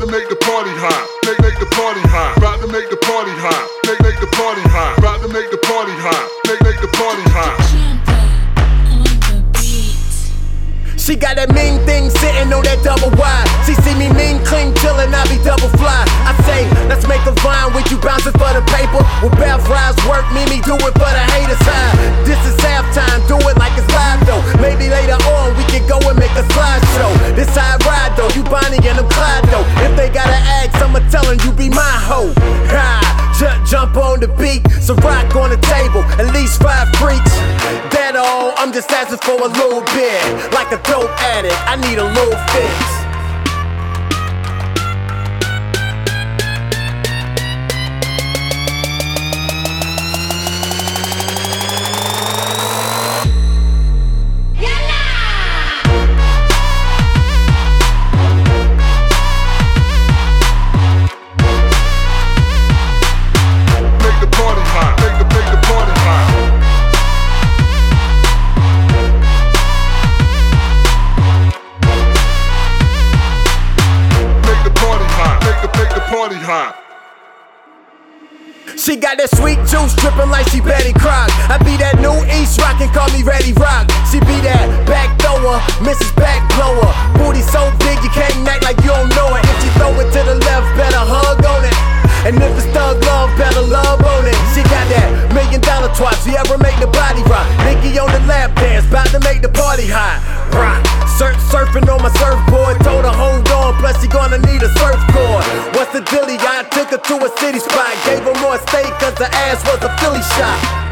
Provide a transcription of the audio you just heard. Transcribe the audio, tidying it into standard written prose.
to make the party hot. Make the party hot. About to make the party hot. Make the party hot. About to make the party hot. Make the party hot. She got that mean thing sitting on that double wide. She see me mean, clean, chillin', I be double fly. I say, let's make a vine with you bouncing for the paper. With Beth Rise work, me do it for the haters high. This is halftime, do it like it's live though. Maybe later on we can go and make a slideshow. This how I ride though, you Bonnie and I'm Clyde though. If they gotta ask, I'ma tell 'em you be my hoe. Ha! Jump on the beat, so rock on the table, at least 5 freaks. That all, I'm just asking for a little bit. Like a dope addict, I need a little fix. Party hot. She got that sweet juice drippin' like she Betty Crock. I be that new East rockin', call me Ready Rock. She be that back thrower, Mrs. Back Blower. Booty so big you can't act like you don't know it. If she throw it to the left, better hug on it. And if it's thug love, better love on it. She got that $1 million twat, she ever make the body rock. Nikki on the lap dance, bout to make the party hot. Rock, surfing on my surfboard, told her hold on, plus she gonna need a surfboard. What's the dilly? I took her to a city spot, gave her more steak cause her ass was a Philly shot.